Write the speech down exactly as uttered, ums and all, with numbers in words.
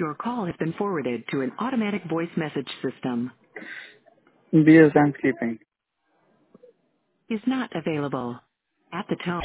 Your call has been forwarded to an automatic voice message system. B S Landscaping. Is not available. At the tone.